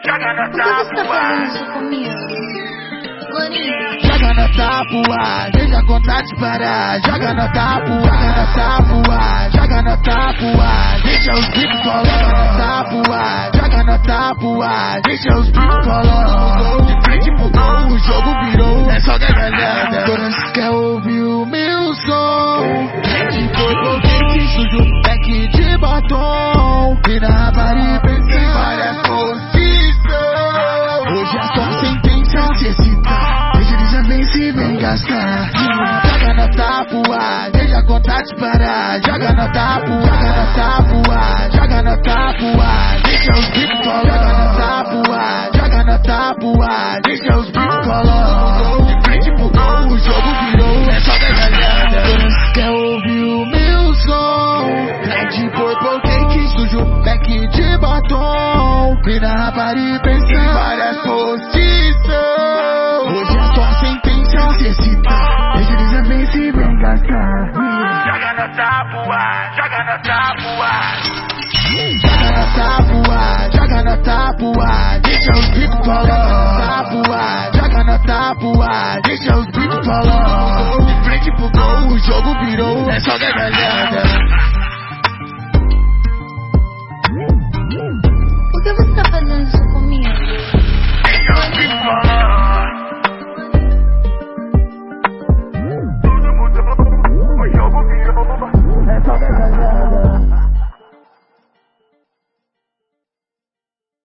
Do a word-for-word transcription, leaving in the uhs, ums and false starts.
joga na Por que você tá tábua. fazendo isso comigo? Maninho. Joga na tábua, deixa contar te parar. Joga na tábua, joga na tábua, joga na tábua, deixa os bicos colar. Joga na tábua, joga na tábua, deixa os bicos colar. De frente pro gol, o jogo virou, é só gargalhada. Todas quer ouvir o meu som. Black foi porque sujo, black de batom. E na parede pensei várias posições. Hoje é só sentença, se excitar. Deixa ele já vem se vem gastar. Joga na tábua, deixa contar te parar. Joga na tábua, joga na tábua, joga na tábua, deixa os bicos colar. Joga na tábua, joga na tábua, deixa os bicos colar. De frente pro gol, o jogo virou, é só gargalhada. Todas quer ouvir o meu som. Red purple cake sujo, black de batom. E na rapariga pensei várias posições. Hoje é só sentença, se excitar. Deixa eles já vem se vem gastar. Joga na tábua, joga na tábua. Joga na tábua, joga na tábua.